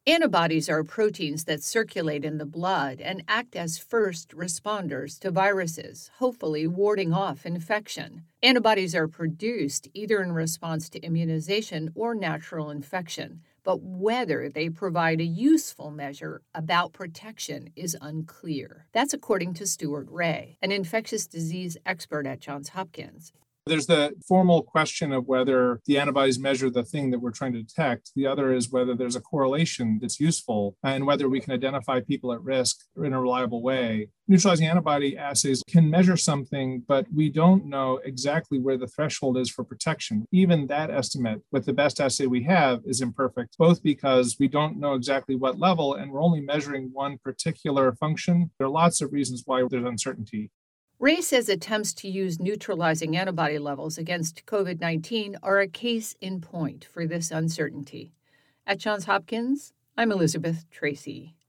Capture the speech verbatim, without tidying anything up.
Antibodies are proteins that circulate in the blood and act as first responders to viruses, hopefully warding off infection. Antibodies are produced either in response to immunization or natural infection, but whether they provide a useful measure about protection is unclear. That's according to Stuart Ray, an infectious disease expert at Johns Hopkins. There's the formal question of whether the antibodies measure the thing that we're trying to detect. The other is whether there's a correlation that's useful and whether we can identify people at risk in a reliable way. Neutralizing antibody assays can measure something, but we don't know exactly where the threshold is for protection. Even that estimate with the best assay we have is imperfect, both because we don't know exactly what level and we're only measuring one particular function. There are lots of reasons why there's uncertainty. Ray says attempts to use neutralizing antibody levels against COVID nineteen are a case in point for this uncertainty. At Johns Hopkins, I'm Elizabeth Tracy.